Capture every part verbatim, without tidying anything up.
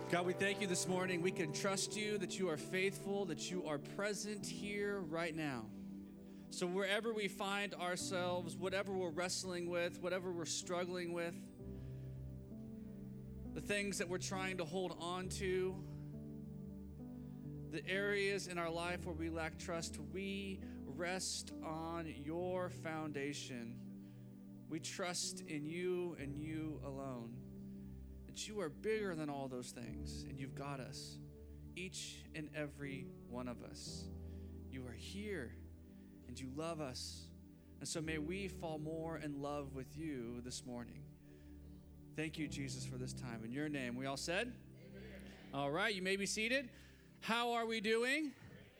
God, we thank you this morning. We can trust you, that you are faithful, that you are present here right now. So wherever we find ourselves, whatever we're wrestling with, whatever we're struggling with, the things that we're trying to hold on to, the areas in our life where we lack trust, we rest on your foundation. We trust in you and you alone. That you are bigger than all those things, and you've got us, each and every one of us. You are here, and you love us. And so may we fall more in love with you this morning. Thank you, Jesus, for this time. In your name, we all said? Amen. All right, you may be seated. How are we doing?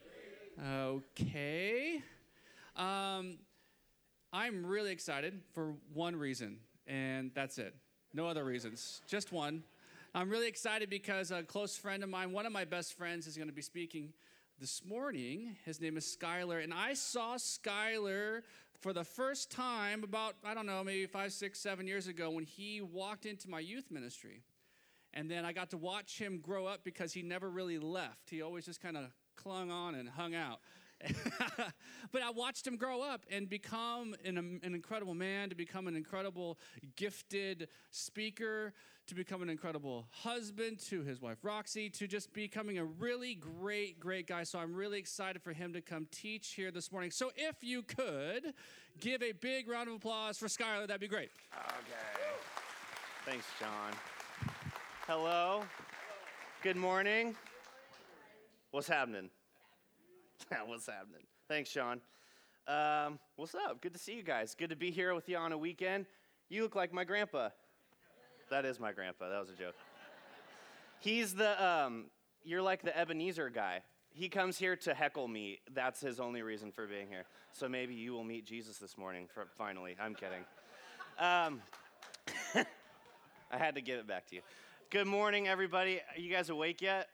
Okay. Um, I'm really excited for one reason, and that's it. No other reasons, just one. I'm really excited because a close friend of mine, one of my best friends, is going to be speaking this morning. His name is Skylar, and I saw Skylar for the first time about, I don't know, maybe five, six, seven years ago when he walked into my youth ministry. And then I got to watch him grow up because he never really left. He always just kind of clung on and hung out. But I watched him grow up and become an, an incredible man, to become an incredible gifted speaker, to become an incredible husband to his wife Roxy, to just becoming a really great, great guy. So I'm really excited for him to come teach here this morning. So if you could give a big round of applause for Skylar, that'd be great. Okay. Thanks, John. Hello. Good morning. What's happening? What's happening? Thanks, Sean. Um, what's up? Good to see you guys. Good to be here with you on a weekend. You look like my grandpa. That is my grandpa. That was a joke. He's the, um, you're like the Ebenezer guy. He comes here to heckle me. That's his only reason for being here. So maybe you will meet Jesus this morning, for, finally. I'm kidding. Um, I had to give it back to you. Good morning, everybody. Are you guys awake yet?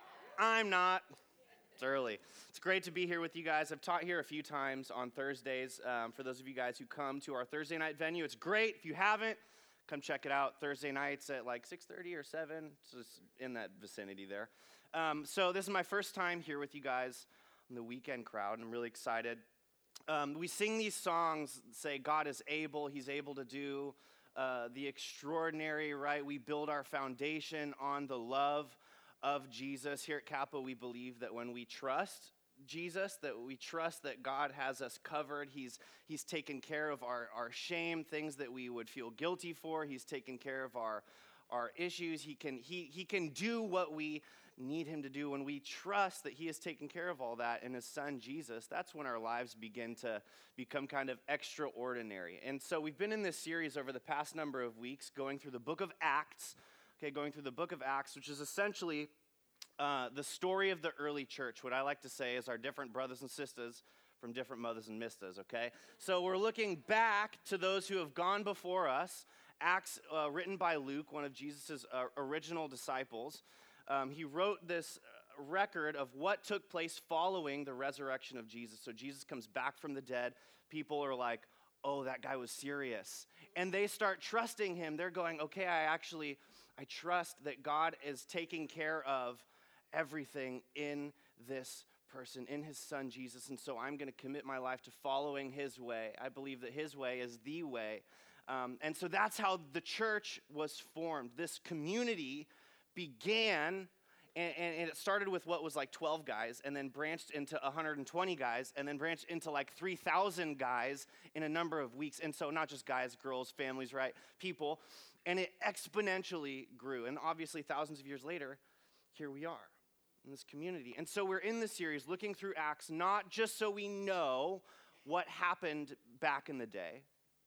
I'm not. It's early. It's great to be here with you guys. I've taught here a few times on Thursdays. Um, for those of you guys who come to our Thursday night venue, it's great. If you haven't, come check it out. Thursday nights at like six thirty or seven. It's just in that vicinity there. Um, so this is my first time here with you guys on the weekend crowd. I'm really excited. Um, we sing these songs, say God is able, he's able to do uh, the extraordinary, right? We build our foundation on the love of Jesus. Here at Kappa, we believe that when we trust Jesus, that we trust that God has us covered. He's he's taken care of our, our shame, things that we would feel guilty for. He's taken care of our our issues. He can he he can do what we need him to do. When we trust that he has taken care of all that in his son Jesus, that's when our lives begin to become kind of extraordinary. And so we've been in this series over the past number of weeks going through the book of Acts. Okay, going through the book of Acts, which is essentially uh, the story of the early church. What I like to say is our different brothers and sisters from different mothers and misters, okay? So we're looking back to those who have gone before us. Acts, uh, written by Luke, one of Jesus' uh, original disciples. Um, he wrote this record of what took place following the resurrection of Jesus. So Jesus comes back from the dead. People are like, oh, that guy was serious. And they start trusting him. They're going, okay, I actually, I trust that God is taking care of everything in this person, in his son Jesus. And so I'm going to commit my life to following his way. I believe that his way is the way. Um, and so that's how the church was formed. This community began, and, and it started with what was like twelve guys, and then branched into one hundred twenty guys, and then branched into like three thousand guys in a number of weeks. And so not just guys, girls, families, right? People. And it exponentially grew. And obviously thousands of years later, here we are in this community. And so we're in this series looking through Acts, not just so we know what happened back in the day,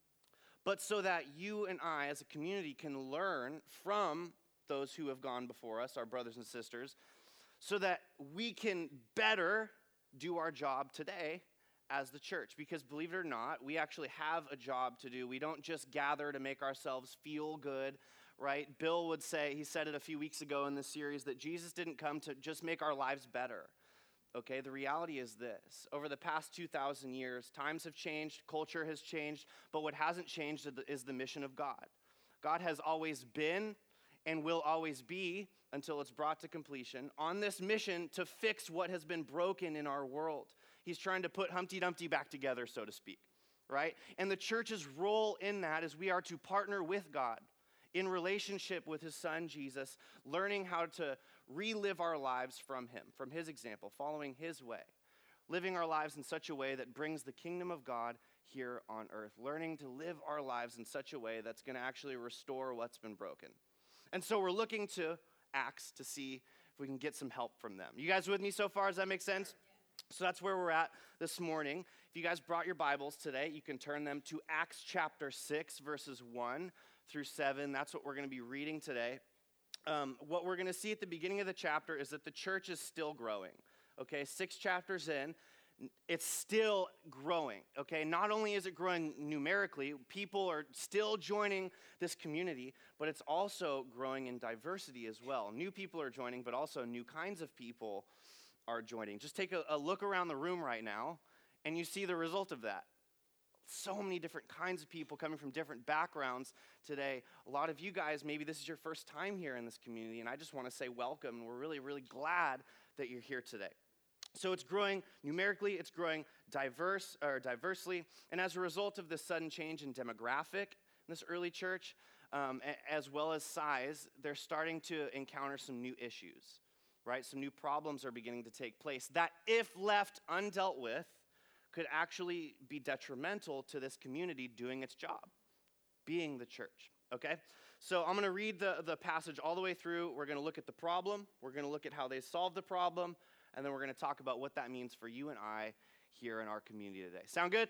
but so that you and I as a community can learn from those who have gone before us, our brothers and sisters, so that we can better do our job today as the church. Because believe it or not, we actually have a job to do. We don't just gather to make ourselves feel good, right? Bill would say, he said it a few weeks ago in this series, that Jesus didn't come to just make our lives better. Okay, the reality is this. Over the past two thousand years, times have changed, culture has changed, but what hasn't changed is the mission of God. God has always been and will always be until it's brought to completion, on this mission to fix what has been broken in our world. He's trying to put Humpty Dumpty back together, so to speak, right? And the church's role in that is we are to partner with God in relationship with his son, Jesus, learning how to relive our lives from him, from his example, following his way, living our lives in such a way that brings the kingdom of God here on earth, learning to live our lives in such a way that's going to actually restore what's been broken. And so we're looking to Acts to see if we can get some help from them. You guys with me so far? Does that make sense? So that's where we're at this morning. If you guys brought your Bibles today, you can turn them to Acts chapter six, verses one through seven. That's what we're going to be reading today. Um, what we're going to see at the beginning of the chapter is that the church is still growing. Okay, six chapters in, it's still growing. Okay, not only is it growing numerically, people are still joining this community, but it's also growing in diversity as well. New people are joining, but also new kinds of people are joining. Just take a, a look around the room right now, and you see the result of that. So many different kinds of people coming from different backgrounds today. A lot of you guys, maybe this is your first time here in this community, and I just want to say welcome. We're really, really glad that you're here today. So it's growing numerically, it's growing diverse or diversely, and as a result of this sudden change in demographic in this early church, um, a- as well as size, they're starting to encounter some new issues, right? Some new problems are beginning to take place that, if left undealt with, could actually be detrimental to this community doing its job, being the church, okay? So I'm going to read the, the passage all the way through. We're going to look at the problem. We're going to look at how they solved the problem. And then we're going to talk about what that means for you and I here in our community today. Sound good?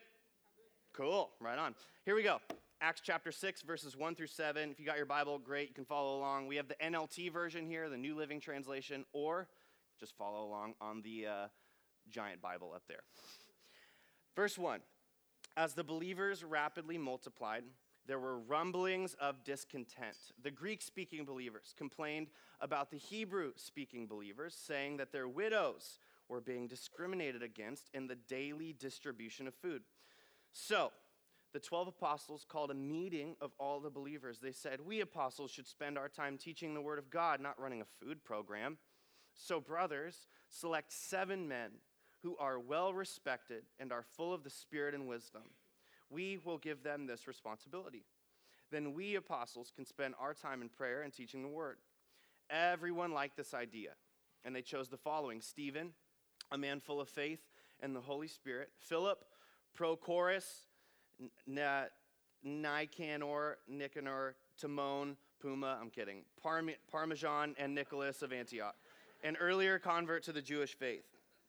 Cool. Right on. Here we go. Acts chapter six, verses one through seven. If you got your Bible, great. You can follow along. We have the N L T version here, the New Living Translation, or just follow along on the uh, giant Bible up there. Verse one, as the believers rapidly multiplied, there were rumblings of discontent. The Greek-speaking believers complained about the Hebrew-speaking believers, saying that their widows were being discriminated against in the daily distribution of food. So the twelve apostles called a meeting of all the believers. They said, "We apostles should spend our time teaching the word of God, not running a food program. So brothers, select seven men who are well-respected and are full of the Spirit and wisdom. We will give them this responsibility. Then we apostles can spend our time in prayer and teaching the word." Everyone liked this idea, and they chose the following: Stephen, a man full of faith and the Holy Spirit; Philip, Prochorus, N- Nicanor, Nicanor, Timon, Puma, I'm kidding, Parm- Parmesan, and Nicholas of Antioch, an earlier convert to the Jewish faith.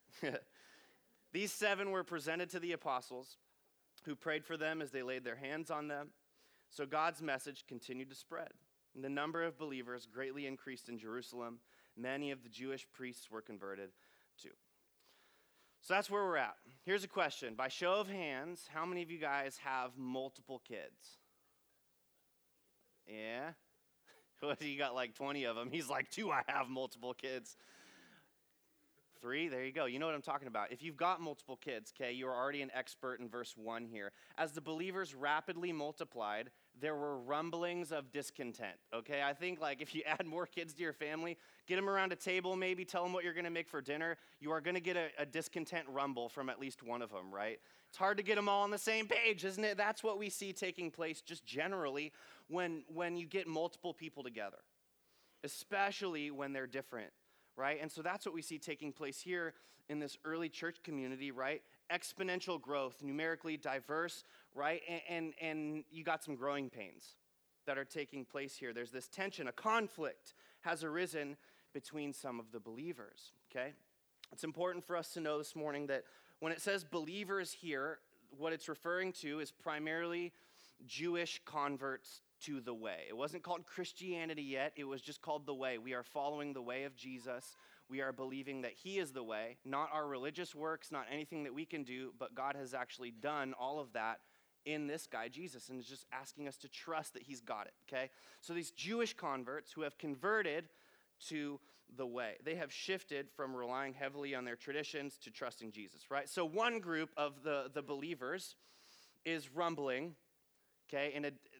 These seven were presented to the apostles, who prayed for them as they laid their hands on them. So God's message continued to spread. And the number of believers greatly increased in Jerusalem. Many of the Jewish priests were converted too. So that's where we're at. Here's a question. By show of hands, how many of you guys have multiple kids? Yeah? What, you got like twenty of them. He's like, two, I have multiple kids. Three, there you go. You know what I'm talking about. If you've got multiple kids, okay, you're already an expert in verse one here. As the believers rapidly multiplied, there were rumblings of discontent, okay? I think like if you add more kids to your family, get them around a table maybe, tell them what you're going to make for dinner, you are going to get a, a discontent rumble from at least one of them, right? It's hard to get them all on the same page, isn't it? That's what we see taking place just generally when, when you get multiple people together, especially when they're different. Right? And so that's what we see taking place here in this early church community, right? Exponential growth, numerically diverse, right? And, and, and you got some growing pains that are taking place here. There's this tension, a conflict has arisen between some of the believers, okay? It's important for us to know this morning that when it says believers here, what it's referring to is primarily Jewish converts to the way. It wasn't called Christianity yet. It was just called the way. We are following the way of Jesus. We are believing that he is the way, not our religious works, not anything that we can do, but God has actually done all of that in this guy, Jesus, and is just asking us to trust that he's got it, okay? So these Jewish converts who have converted to the way, they have shifted from relying heavily on their traditions to trusting Jesus, right? So one group of the, the believers is rumbling, okay, in a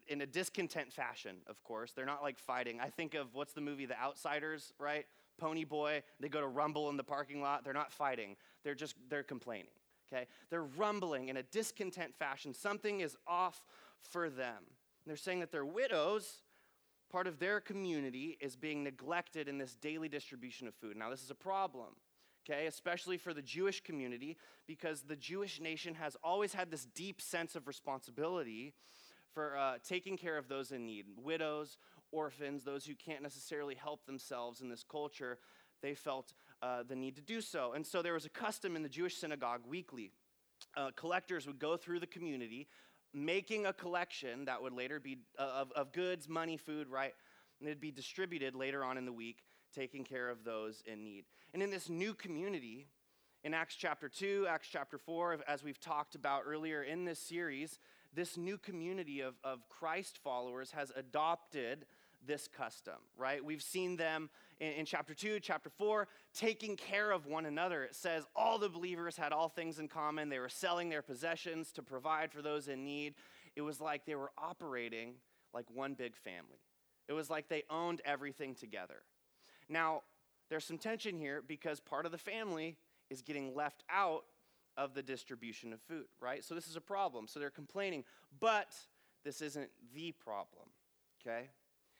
in a discontent fashion, of course. They're not like fighting. I think of, what's the movie, The Outsiders, right? Pony Boy, they go to rumble in the parking lot. They're not fighting. They're just, they're complaining, okay? They're rumbling in a discontent fashion. Something is off for them. And they're saying that their widows, part of their community, is being neglected in this daily distribution of food. Now, this is a problem, okay, especially for the Jewish community, because the Jewish nation has always had this deep sense of responsibility for uh, taking care of those in need, widows, orphans, those who can't necessarily help themselves in this culture. They felt uh, the need to do so. And so there was a custom in the Jewish synagogue weekly. Uh, collectors would go through the community, making a collection that would later be uh, of, of goods, money, food, right? And it'd be distributed later on in the week, taking care of those in need. And in this new community, in Acts chapter two, Acts chapter four, as we've talked about earlier in this series, this new community of, of Christ followers has adopted this custom, right? We've seen them in, in chapter two, chapter four, taking care of one another. It says all the believers had all things in common. They were selling their possessions to provide for those in need. It was like they were operating like one big family. It was like they owned everything together. Now, there's some tension here because part of the family is getting left out of the distribution of food, right? So this is a problem. So they're complaining, but this isn't the problem, okay?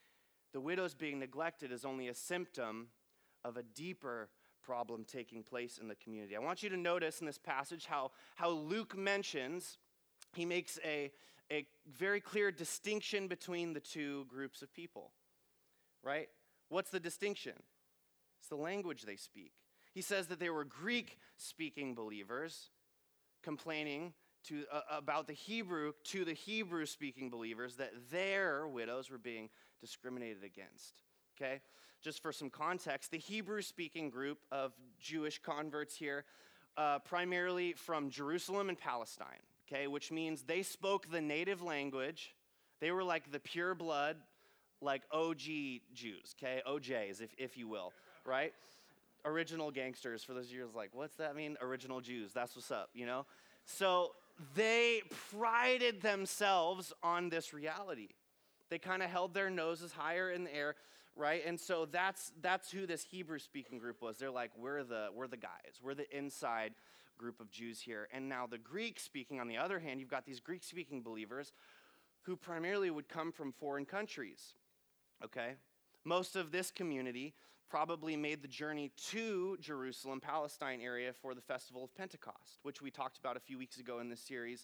The widows being neglected is only a symptom of a deeper problem taking place in the community. I want you to notice in this passage how, how Luke mentions, he makes a, a very clear distinction between the two groups of people, right? What's the distinction? It's the language they speak. He says that they were Greek-speaking believers complaining to, uh, about the Hebrew to the Hebrew-speaking believers that their widows were being discriminated against, okay? Just for some context, the Hebrew-speaking group of Jewish converts here, uh, primarily from Jerusalem and Palestine, okay, which means they spoke the native language. They were like the pure blood, like O G Jews, okay, O Js, if, if you will, right? Original gangsters, for those of you who's like, what's that mean? Original Jews, that's what's up, you know? So they prided themselves on this reality. They kind of held their noses higher in the air, right? And so that's that's who this Hebrew-speaking group was. They're like, we're the we're the guys. We're the inside group of Jews here. And now the Greek-speaking, on the other hand, you've got these Greek-speaking believers who primarily would come from foreign countries, okay? Most of this community probably made the journey to Jerusalem, Palestine area for the Festival of Pentecost, which we talked about a few weeks ago in this series.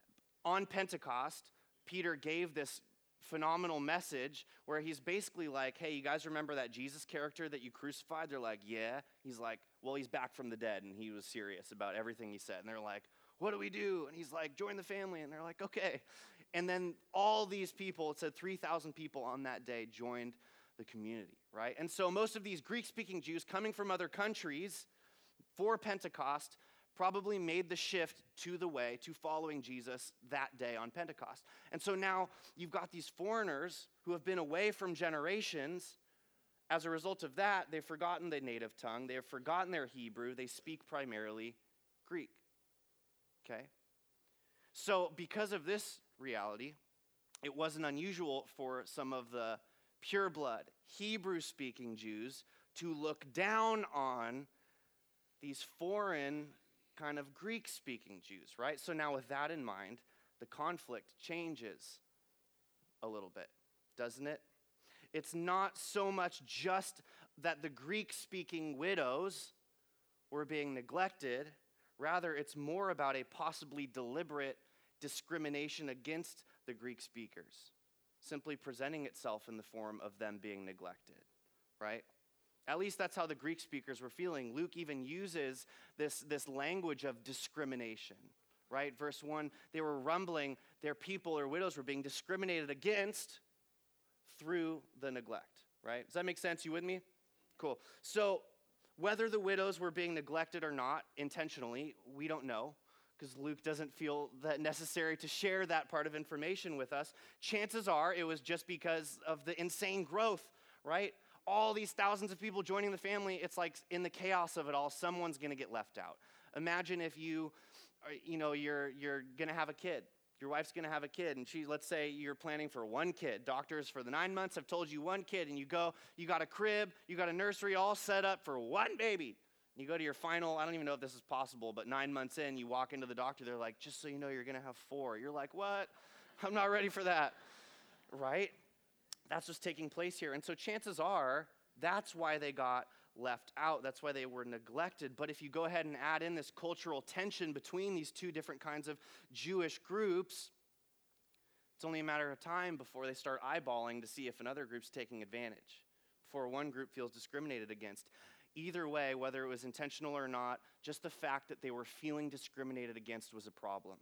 On Pentecost, Peter gave this phenomenal message where he's basically like, hey, you guys remember that Jesus character that you crucified? They're like, yeah. He's like, well, he's back from the dead, and he was serious about everything he said. And they're like, what do we do? And he's like, join the family. And they're like, okay. And then all these people, it said three thousand people on that day joined the community, right? And so most of these Greek-speaking Jews coming from other countries for Pentecost probably made the shift to the way, to following Jesus that day on Pentecost. And so now you've got these foreigners who have been away from generations. As a result of that, they've forgotten the native tongue. They have forgotten their Hebrew. They speak primarily Greek, okay? So because of this reality, it wasn't unusual for some of the pure blood, Hebrew-speaking Jews to look down on these foreign kind of Greek-speaking Jews, right? So now with that in mind, the conflict changes a little bit, doesn't it? It's not so much just that the Greek-speaking widows were being neglected. Rather, it's more about a possibly deliberate discrimination against the Greek speakers, simply presenting itself in the form of them being neglected, right? At least that's how the Greek speakers were feeling. Luke even uses this, this language of discrimination, right? Verse one, they were rumbling, their people or widows were being discriminated against through the neglect, right? Does that make sense? You with me? Cool. So whether the widows were being neglected or not intentionally, we don't know, because Luke doesn't feel that necessary to share that part of information with us. Chances are it was just because of the insane growth, right? All these thousands of people joining the family, it's like in the chaos of it all, someone's going to get left out. Imagine if you, you know, you're you're going to have a kid, Your wife's going to have a kid, and she, let's say you're planning for one kid. Doctors for the nine months have told you one kid, and you go, you got a crib, you got a nursery all set up for one baby. You go to your final, I don't even know if this is possible, but nine months in, you walk into the doctor, they're like, just so you know, you're going to have four. You're like, what? I'm not ready for that, right? That's what's taking place here. And so chances are, that's why they got left out. That's why they were neglected. But if you go ahead and add in this cultural tension between these two different kinds of Jewish groups, it's only a matter of time before they start eyeballing to see if another group's taking advantage, before one group feels discriminated against. Either way, whether it was intentional or not, just the fact that they were feeling discriminated against was a problem.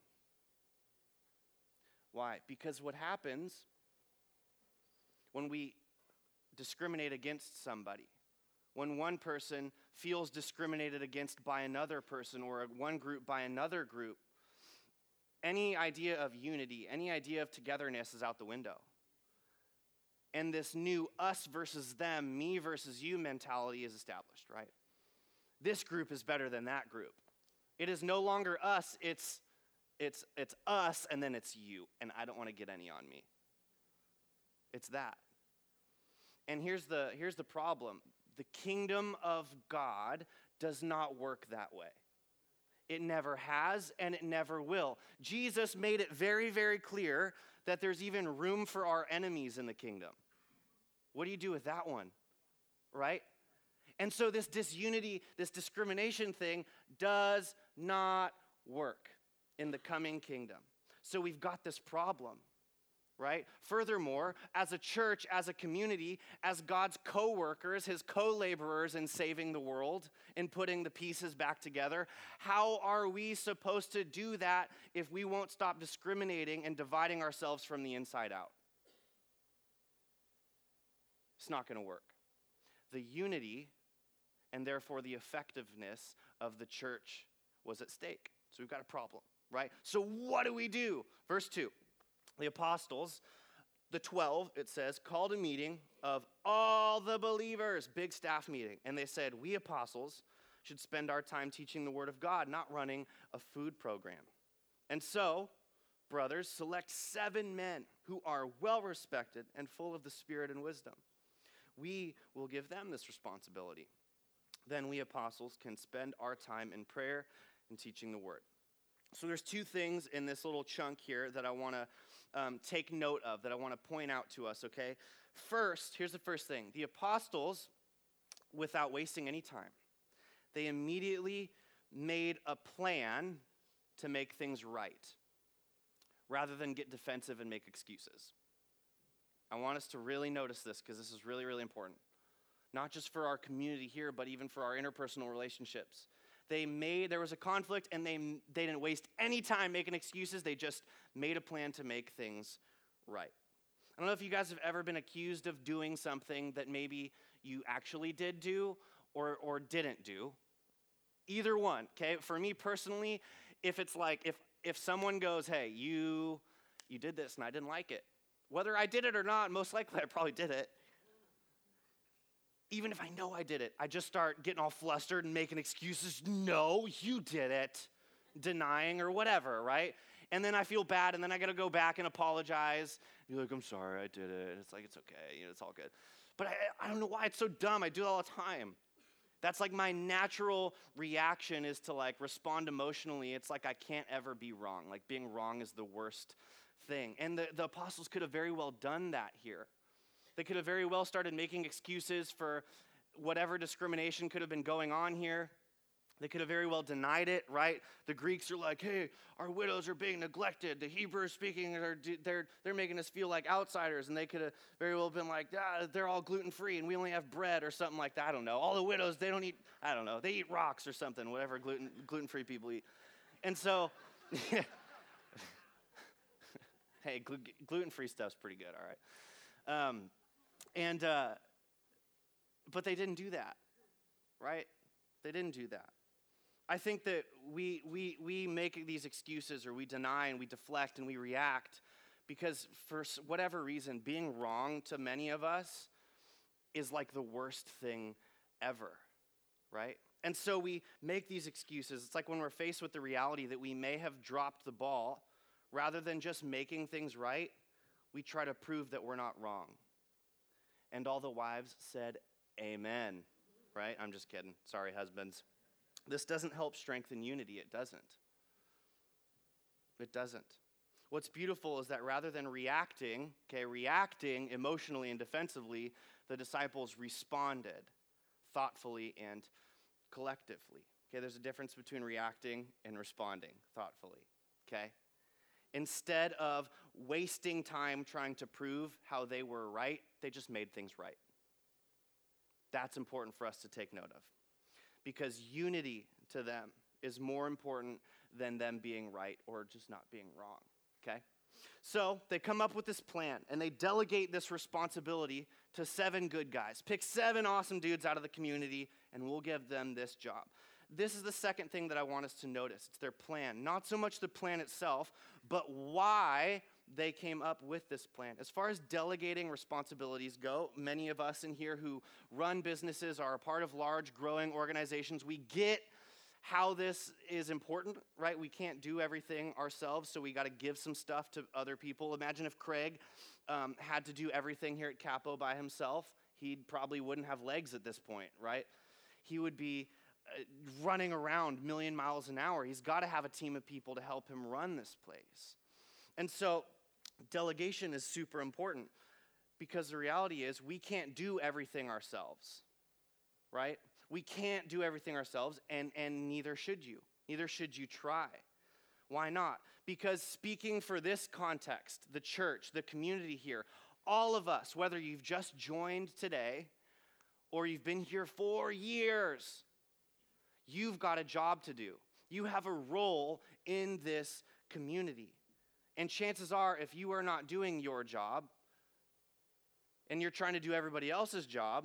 Why? Because what happens when we discriminate against somebody, when one person feels discriminated against by another person or one group by another group, any idea of unity, any idea of togetherness is out the window. And this new us versus them, me versus you mentality is established, right? This group is better than that group. It is no longer us, it's it's it's us and then it's you, and I don't want to get any on me. It's that. And here's the here's the problem. The kingdom of God does not work that way. It never has, and it never will. Jesus made it very, very clear that there's even room for our enemies in the kingdom. What do you do with that one, right? And so this disunity, this discrimination thing does not work in the coming kingdom. So we've got this problem. Right? Furthermore, as a church, as a community, as God's co-workers, his co-laborers in saving the world and putting the pieces back together, how are we supposed to do that if we won't stop discriminating and dividing ourselves from the inside out? It's not going to work. The unity and therefore the effectiveness of the church was at stake. So we've got a problem, right? So what do we do? Verse two. The apostles, the twelve, it says, called a meeting of all the believers, big staff meeting. And they said, we apostles should spend our time teaching the word of God, not running a food program. And so, brothers, select seven men who are well-respected and full of the Spirit and wisdom. We will give them this responsibility. Then we apostles can spend our time in prayer and teaching the word. So there's two things in this little chunk here that I want to um, take note of, that I want to point out to us, okay? First, here's the first thing. The apostles, without wasting any time, they immediately made a plan to make things right, rather than get defensive and make excuses. I want us to really notice this, because this is really, really important. Not just for our community here, but even for our interpersonal relationships. They made, there was a conflict, and they, they didn't waste any time making excuses. They just made a plan to make things right. I don't know if you guys have ever been accused of doing something that maybe you actually did do or, or didn't do. Either one, okay? For me personally, if it's like, if, if someone goes, hey, you, you did this and I didn't like it. Whether I did it or not, most likely I probably did it. Even if I know I did it, I just start getting all flustered and making excuses. No, you did it. Denying or whatever, right? And then I feel bad, and then I got to go back and apologize. You're like, I'm sorry, I did it. And it's like, it's okay, you know, it's all good. But I, I don't know why it's so dumb. I do it all the time. That's like my natural reaction is to like respond emotionally. It's like I can't ever be wrong. Like being wrong is the worst thing. And the, the apostles could have very well done that here. They could have very well started making excuses for whatever discrimination could have been going on here. They could have very well denied it, right? The Greeks are like, hey, our widows are being neglected. The Hebrews speaking, are, they're, they're making us feel like outsiders. And they could have very well been like, ah, they're all gluten-free and we only have bread or something like that. I don't know. All the widows, they don't eat, I don't know. They eat rocks or something, whatever gluten, gluten-free people eat. And so, hey, gl- gluten-free stuff's pretty good, all right? Um, And, uh, but they didn't do that, right? They didn't do that. I think that we we we make these excuses or we deny and we deflect and we react because for whatever reason, being wrong to many of us is like the worst thing ever, right? And so we make these excuses. It's like when we're faced with the reality that we may have dropped the ball, Rather than just making things right, we try to prove that we're not wrong. And all the wives said, amen. Right? I'm just kidding. Sorry, husbands. This doesn't help strengthen unity. It doesn't. It doesn't. What's beautiful is that rather than reacting, okay, reacting emotionally and defensively, the disciples responded thoughtfully and collectively. Okay, there's a difference between reacting and responding thoughtfully, okay? Instead of wasting time trying to prove how they were right, they just made things right. That's important for us to take note of, because unity to them is more important than them being right or just not being wrong, okay? So they come up with this plan, and they delegate this responsibility to seven good guys. Pick seven awesome dudes out of the community, and we'll give them this job. This is the second thing that I want us to notice. It's their plan. Not so much the plan itself, but why they came up with this plan. As far as delegating responsibilities go, many of us in here who run businesses, are a part of large, growing organizations, we get how this is important, right? We can't do everything ourselves, so we got to give some stuff to other people. Imagine if Craig um, had to do everything here at Capo by himself. He probably wouldn't have legs at this point, right? He would be uh, running around a million miles an hour. He's got to have a team of people to help him run this place. And so delegation is super important, because the reality is we can't do everything ourselves, right? We can't do everything ourselves, and, and neither should you. Neither should you try. Why not? Because speaking for this context, the church, the community here, all of us, whether you've just joined today or you've been here for years, you've got a job to do. You have a role in this community. And chances are, if you are not doing your job and you're trying to do everybody else's job,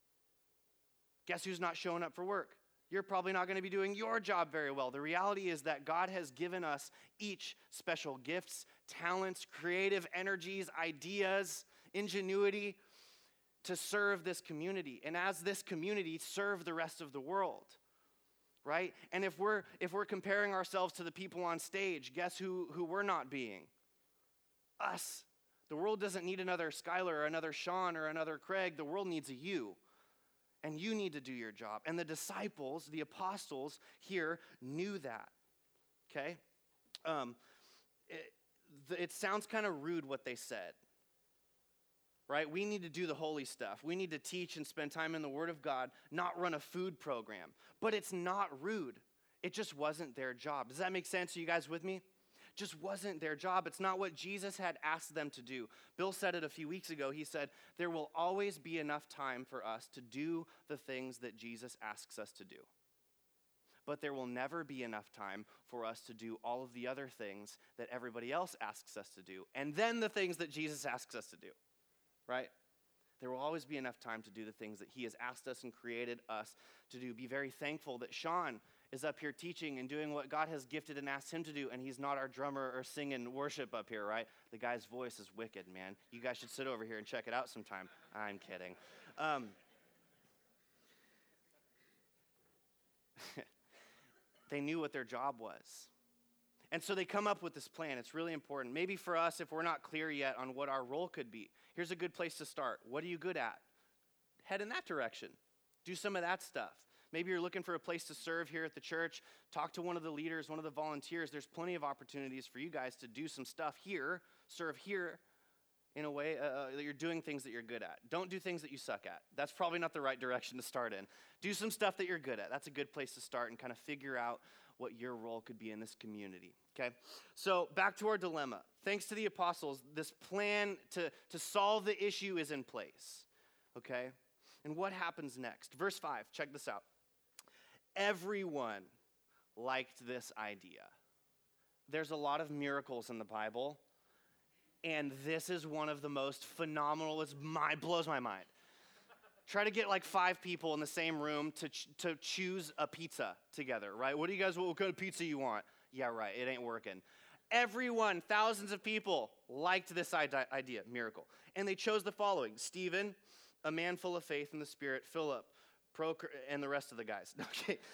guess who's not showing up for work? You're probably not going to be doing your job very well. The reality is that God has given us each special gifts, talents, creative energies, ideas, ingenuity to serve this community. And as this community, serve the rest of the world, right? And if we're if we're comparing ourselves to the people on stage, guess who, who we're not being? Us. The world doesn't need another Skylar or another Sean or another Craig. The world needs a you. And you need to do your job. And the disciples, the apostles here, knew that, okay? Um, it, the, it sounds kind of rude what they said, right? We need to do the holy stuff. We need to teach and spend time in the Word of God, not run a food program. But it's not rude. It just wasn't their job. Does that make sense? Are you guys with me? Just wasn't their job. It's not what Jesus had asked them to do. Bill said it a few weeks ago. He said, there will always be enough time for us to do the things that Jesus asks us to do. But there will never be enough time for us to do all of the other things that everybody else asks us to do, and then the things that Jesus asks us to do, right? There will always be enough time to do the things that he has asked us and created us to do. Be very thankful that Sean is up here teaching and doing what God has gifted and asked him to do, and he's not our drummer or singing worship up here, right? The guy's voice is wicked, man. You guys should sit over here and check it out sometime. I'm kidding. Um, they knew what their job was. And so they come up with this plan. It's really important. Maybe for us, if we're not clear yet on what our role could be, here's a good place to start. What are you good at? Head in that direction. Do some of that stuff. Maybe you're looking for a place to serve here at the church. Talk to one of the leaders, one of the volunteers. There's plenty of opportunities for you guys to do some stuff here, serve here in a way uh, that you're doing things that you're good at. Don't do things that you suck at. That's probably not the right direction to start in. Do some stuff that you're good at. That's a good place to start and kind of figure out what your role could be in this community, okay? So back to our dilemma. Thanks to the apostles, this plan to, to solve the issue is in place, okay? And what happens next? Verse five, check this out. Everyone liked this idea. There's a lot of miracles in the Bible, and this is one of the most phenomenal. It my, blows my mind. Try to get like five people in the same room to ch- to choose a pizza together, right? What do you guys, what kind of pizza you want? Yeah, right, it ain't working. Everyone, thousands of people liked this idea, miracle. And they chose the following: Stephen, a man full of faith in the Spirit, Philip, Pro, and the rest of the guys. Okay.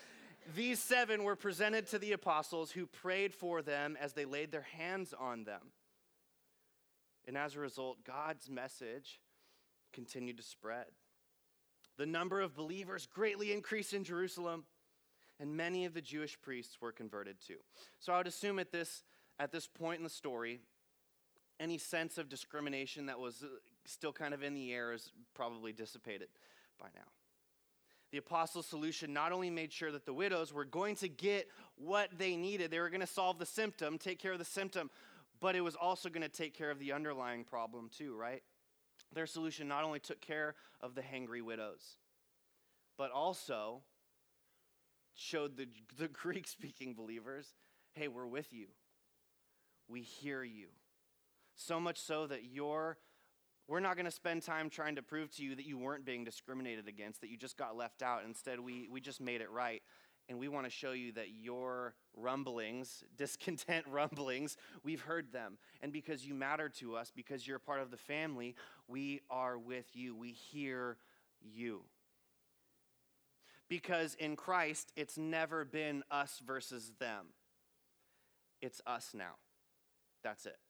These seven were presented to the apostles who prayed for them as they laid their hands on them. And as a result, God's message continued to spread. The number of believers greatly increased in Jerusalem, and many of the Jewish priests were converted too. So I would assume at this, at this point in the story, any sense of discrimination that was still kind of in the air is probably dissipated by now. The apostles' solution not only made sure that the widows were going to get what they needed, they were going to solve the symptom, take care of the symptom, but it was also going to take care of the underlying problem too, right? Their solution not only took care of the hangry widows, but also showed the, the Greek-speaking believers, hey, we're with you. We hear you. So much so that you're We're not going to spend time trying to prove to you that you weren't being discriminated against, that you just got left out. Instead, we, we just made it right. And we want to show you that your rumblings, discontent rumblings, we've heard them. And because you matter to us, because you're part of the family, we are with you. We hear you. Because in Christ, it's never been us versus them. It's us now. That's it.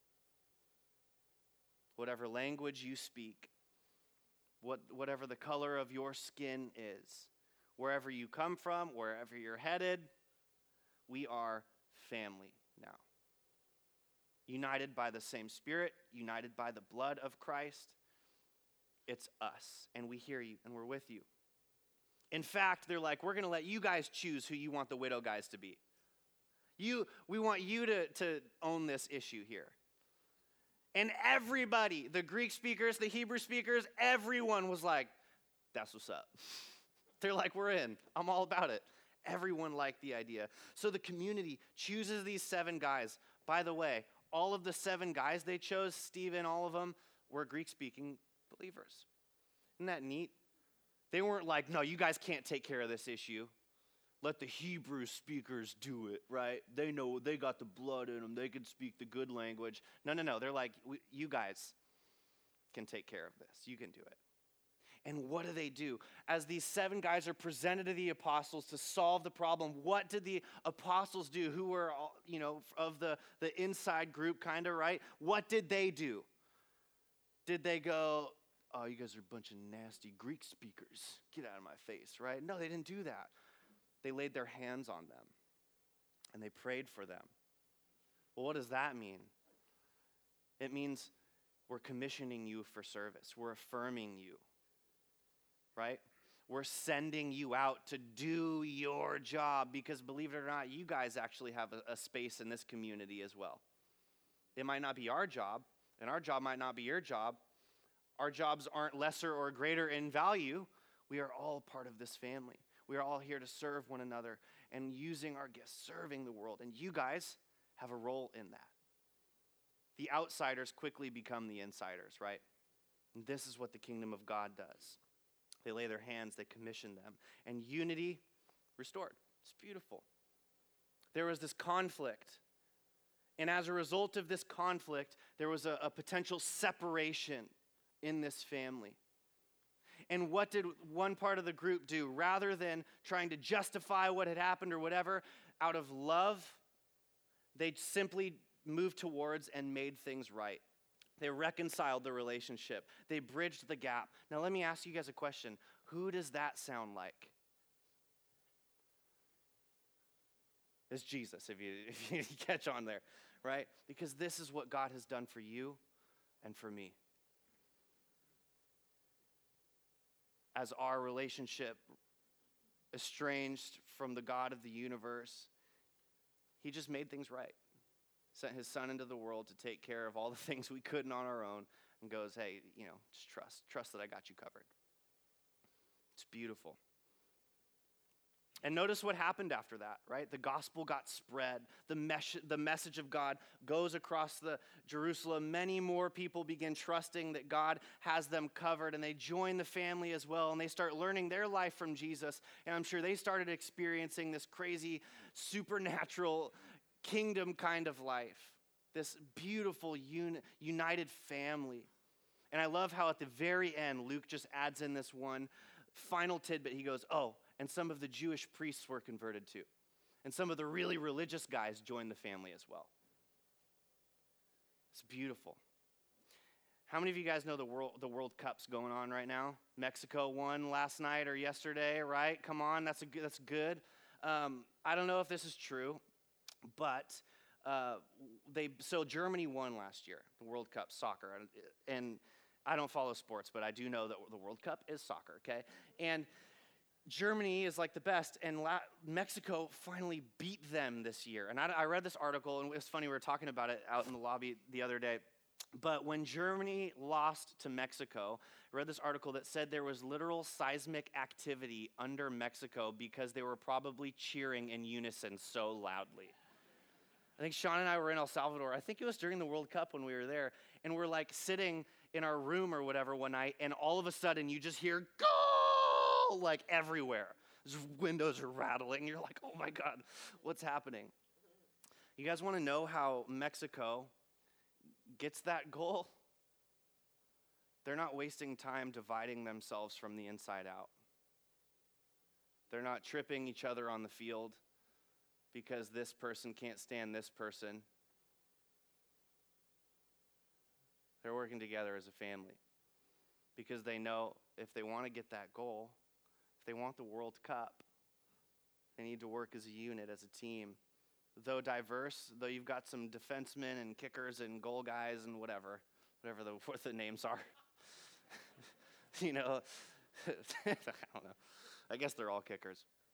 Whatever language you speak, what, whatever the color of your skin is, wherever you come from, wherever you're headed, we are family now. United by the same Spirit, united by the blood of Christ, it's us, and we hear you, and we're with you. In fact, they're like, we're going to let you guys choose who you want the widow guys to be. You, we want you to, to own this issue here. And everybody, the Greek speakers, the Hebrew speakers, everyone was like, that's what's up. They're like, we're in. I'm all about it. Everyone liked the idea. So the community chooses these seven guys. By the way, all of the seven guys they chose, Stephen, all of them, were Greek-speaking believers. Isn't that neat? They weren't like, no, you guys can't take care of this issue. Let the Hebrew speakers do it, right? They know, they got the blood in them. They can speak the good language. No, no, no. They're like, you guys can take care of this. You can do it. And what do they do? As these seven guys are presented to the apostles to solve the problem, what did the apostles do, who were, you know, of the, the inside group kind of, right? What did they do? Did they go, oh, you guys are a bunch of nasty Greek speakers. Get out of my face, right? No, they didn't do that. They laid their hands on them, and they prayed for them. Well, what does that mean? It means we're commissioning you for service. We're affirming you, right? We're sending you out to do your job because, believe it or not, you guys actually have a, a space in this community as well. It might not be our job, and our job might not be your job. Our jobs aren't lesser or greater in value. We are all part of this family. We are all here to serve one another and using our gifts, serving the world. And you guys have a role in that. The outsiders quickly become the insiders, right? And this is what the kingdom of God does. They lay their hands, they commission them, and unity restored. It's beautiful. There was this conflict. And as a result of this conflict, there was a, a potential separation in this family. And what did one part of the group do? Rather than trying to justify what had happened or whatever, out of love, they simply moved towards and made things right. They reconciled the relationship. They bridged the gap. Now let me ask you guys a question. Who does that sound like? It's Jesus, if you, if you catch on there, right? Because this is what God has done for you and for me. As our relationship estranged from the God of the universe, he just made things right. Sent his son into the world to take care of all the things we couldn't on our own and goes, hey, you know, just trust. Trust that I got you covered. It's beautiful. And notice what happened after that, right? The gospel got spread. The, mes- the message of God goes across the Jerusalem. Many more people begin trusting that God has them covered, and they join the family as well, and they start learning their life from Jesus. And I'm sure they started experiencing this crazy, supernatural, kingdom kind of life, this beautiful, uni- united family. And I love how at the very end, Luke just adds in this one final tidbit, he goes, oh, and some of the Jewish priests were converted too. And some of the really religious guys joined the family as well. It's beautiful. How many of you guys know the World, the World Cup's going on right now? Mexico won last night or yesterday, right? Come on, that's, a good, that's good. Um, I don't know if this is true, but uh, they so Germany won last year, the World Cup soccer. And, and I don't follow sports, but I do know that the World Cup is soccer, okay? And Germany is like the best, and La- Mexico finally beat them this year. And I, I read this article, and it was funny, we were talking about it out in the lobby the other day. But when Germany lost to Mexico, I read this article that said there was literal seismic activity under Mexico because they were probably cheering in unison so loudly. I think Sean and I were in El Salvador. I think it was during the World Cup when we were there, and we're like sitting in our room or whatever one night, and all of a sudden you just hear, goal, like everywhere. Windows are rattling. You're like, oh my God, what's happening? You guys want to know how Mexico gets that goal? They're not wasting time dividing themselves from the inside out. They're not tripping each other on the field because this person can't stand this person. They're working together as a family because they know if they want to get that goal, if they want the World Cup, they need to work as a unit, as a team. Though diverse, though you've got some defensemen and kickers and goal guys and whatever, whatever the, what the names are. you know, I don't know. I guess they're all kickers.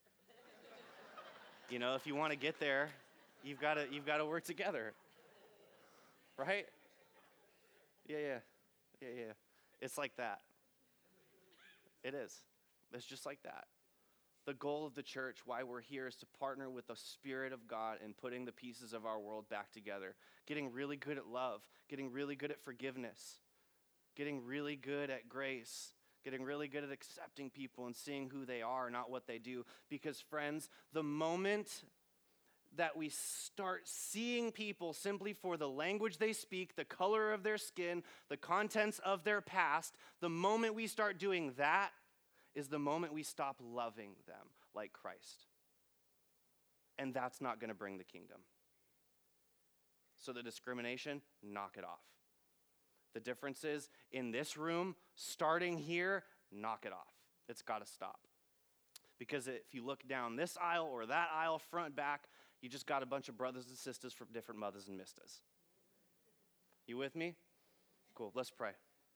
You know, if you want to get there, you've got to you've got to work together, right? Yeah, yeah, yeah, yeah. It's like that. It is. It's just like that. The goal of the church, why we're here, is to partner with the Spirit of God in putting the pieces of our world back together. Getting really good at love, getting really good at forgiveness, getting really good at grace, getting really good at accepting people and seeing who they are, not what they do. Because, friends, the moment that we start seeing people simply for the language they speak, the color of their skin, the contents of their past, the moment we start doing that is the moment we stop loving them like Christ. And that's not going to bring the kingdom. So the discrimination, knock it off. The differences in this room, starting here, knock it off. It's got to stop. Because if you look down this aisle or that aisle, front, back, you just got a bunch of brothers and sisters from different mothers and mistas. You with me? Cool, let's pray.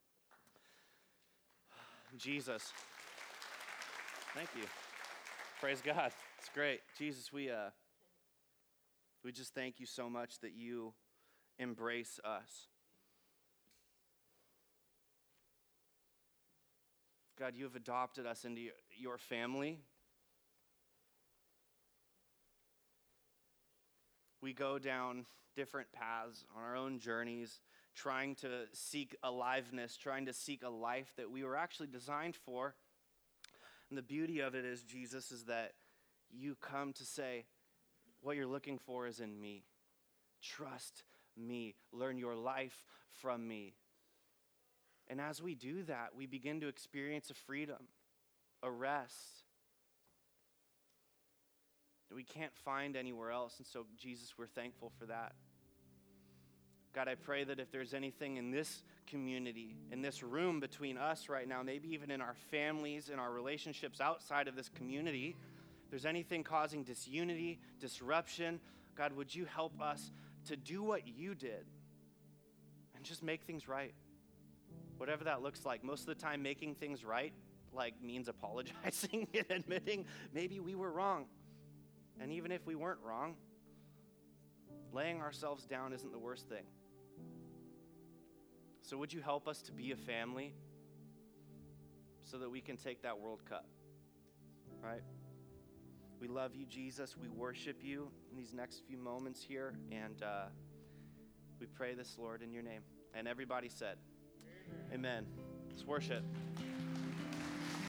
Jesus. Thank you. Praise God. It's great. Jesus, we uh, we just thank you so much that you embrace us. God, you have adopted us into your family. We go down different paths on our own journeys, trying to seek aliveness, trying to seek a life that we were actually designed for. And the beauty of it is, Jesus, is that you come to say, what you're looking for is in me. Trust me. Learn your life from me. And as we do that, we begin to experience a freedom, a rest that we can't find anywhere else. And so, Jesus, we're thankful for that. God, I pray that if there's anything in this community, in this room between us right now, maybe even in our families, in our relationships outside of this community, if there's anything causing disunity, disruption, God, would you help us to do what you did and just make things right? Whatever that looks like. Most of the time, making things right like means apologizing and admitting maybe we were wrong. And even if we weren't wrong, laying ourselves down isn't the worst thing. So would you help us to be a family so that we can take that World Cup, right? We love you, Jesus. We worship you in these next few moments here. And uh, we pray this, Lord, in your name. And everybody said, amen. Amen. Let's worship.